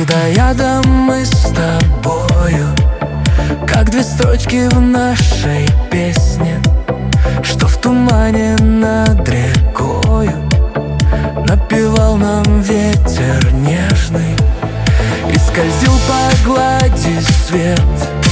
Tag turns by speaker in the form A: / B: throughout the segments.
A: Ты да я, да мы с тобою, как две строчки в нашей песне, что в тумане над рекою напевал нам ветер нежный. И скользил по глади свет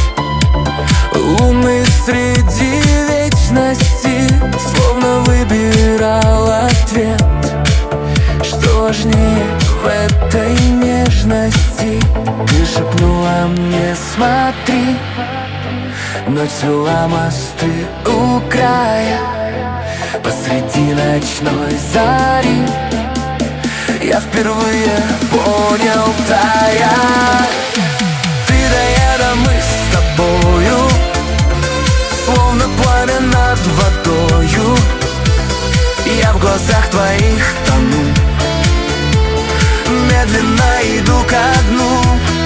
A: луны среди вечности, словно выбирал ответ, что важнее в этой нежности. Ты шепнула мне: смотри, ночь свела мосты у края, посреди ночной зари я впервые понял, тая. Ты да я, да мы с тобою, словно пламя над водою. Я в глазах твоих тону, медленно иду ко дну.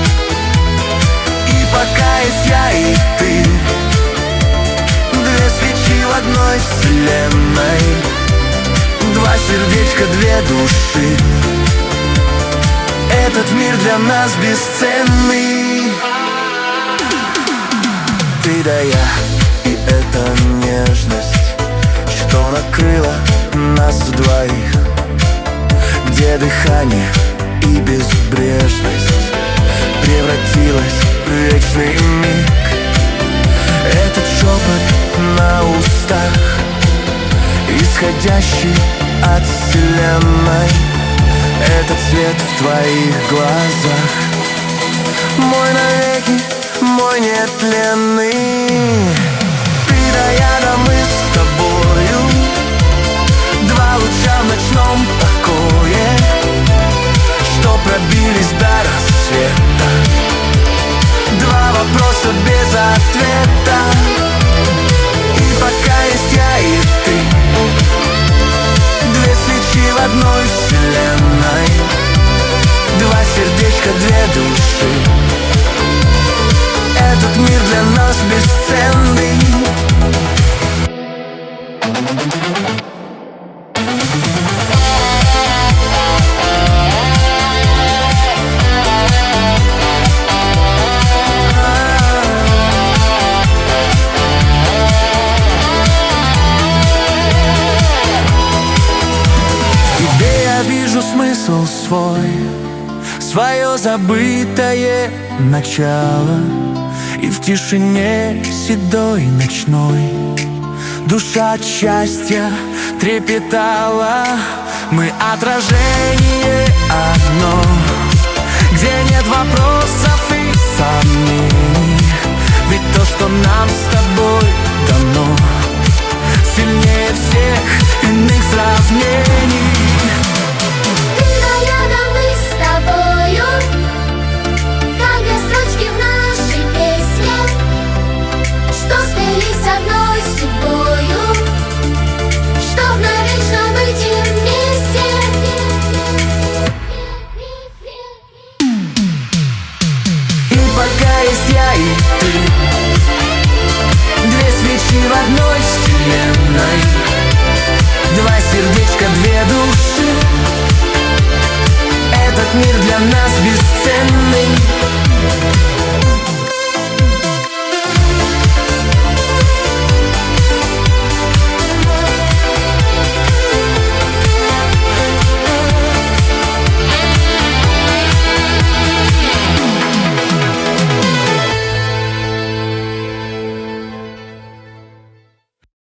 A: И пока есть я и ты, две свечи в одной вселенной, два сердечка, две души. Этот мир для нас бесценный. Ты да я, и эта нежность, что накрыла нас двоих, где дыхание и безбрежность превратилась в вечный миг. Этот шепот на устах, исходящий от вселенной, этот свет в твоих глазах, мой навеки, мой нетленный. Ты да я, да мы с тобою, два луча в ночном покое, что пробились до рассвета, два вопроса без ответа. И пока есть я и ты, две свечи в одной вселенной, два сердечка, две души. Этот мир для нас бесценный. Вижу смысл свой, свое забытое начало. И в тишине седой ночной душа от счастья трепетала. Мы отражение одно, где нет вопросов и сомнений. Ведь то, что нам с тобой дано, сильнее всех иных сравнений.